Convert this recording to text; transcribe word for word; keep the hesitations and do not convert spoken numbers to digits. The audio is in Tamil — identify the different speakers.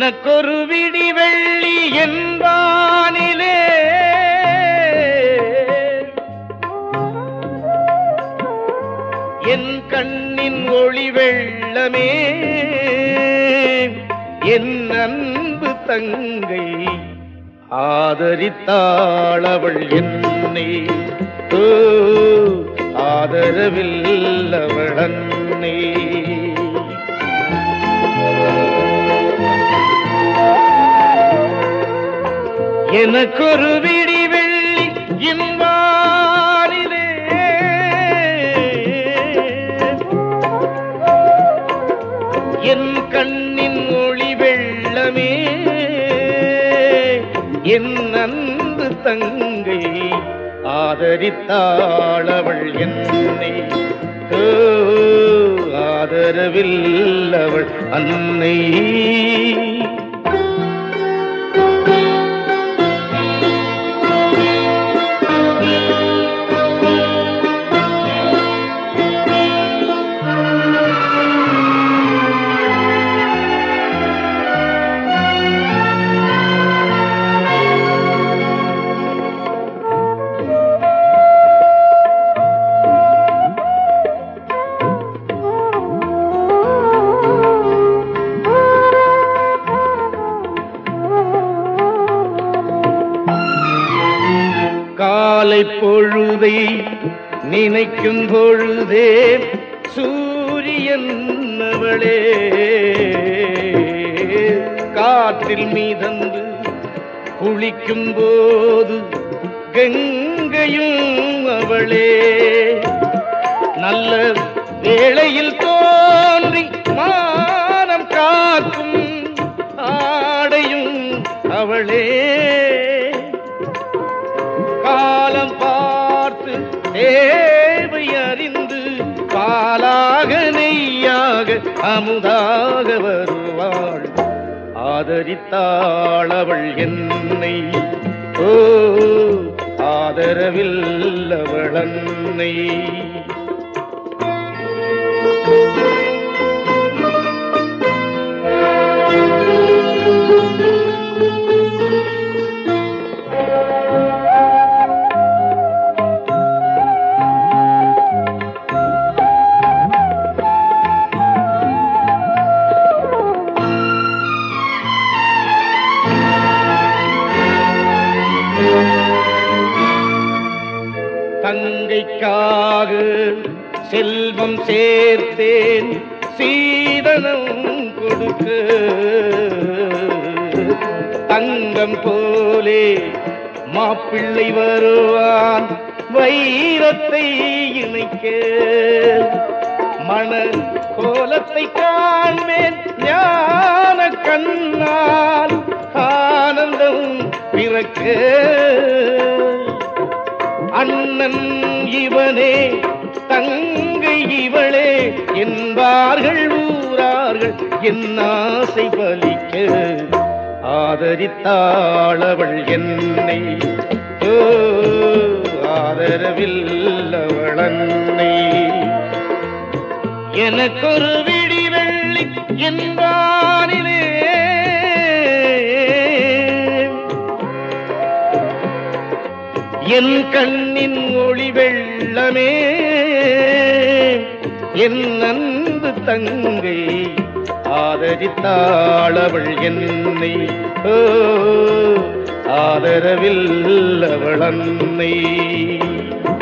Speaker 1: எனக்கொரு விடி வெள்ளி என்பானிலே என் கண்ணின் ஒளி வெள்ளமே என் அன்பு தங்கை ஆதரித்தாள் அவள் என்னை ஆதரவில் அவள் அன்னை எனக்கொரு விடி வெள்ளி இன்பாரிலே என் கண்ணின் ஒளி வெள்ளமே என் அன்பு தங்கை ஆதரித்தாள் அவள் என்னை ஆதரவில் அவள் அன்னை காலை பொழுதை நினைக்கும் பொழுதே சூரியன் அவளே காற்றில் மீதந்து குளிக்கும் போது கங்கையும் அவளே நல்ல வேளையில் தோன்றி மானம் காக்கும் ஆடையும் அவளே காலம் பார்த்து தேவை அறிந்து பாலாக நெய்யாக அமுதாக வருவாள் ஆதரித்தாள் அவள் என்னை ஓ ஆதரவில் அவள் அன்னை தங்கைக்காக செல்வம் சேர்த்தேன் சீதனம் கொடுக்க தங்கம் போலே மாப்பிள்ளை வருவான் வைரத்தை இணைக்க மண கோலத்தை காண்பேன் ஞான கண்ணால் ஆனந்தம் பிறக்க அண்ணன் இவனே தங்கை இவளே என்பார்கள் ஊரார்கள் என் ஆசை பலிக்க ஆதரித்தாள் அவள் என்னை ஆதரவில் அவள் அன்னை எனக்கொரு விடி வெள்ளி என்பானிலே என் கண்ணின் ஒளி வெள்ளமே என் அன்பு தங்கை ஆதரித்தாள் அவள் என்னை ஆதரவில் அவள் அன்னை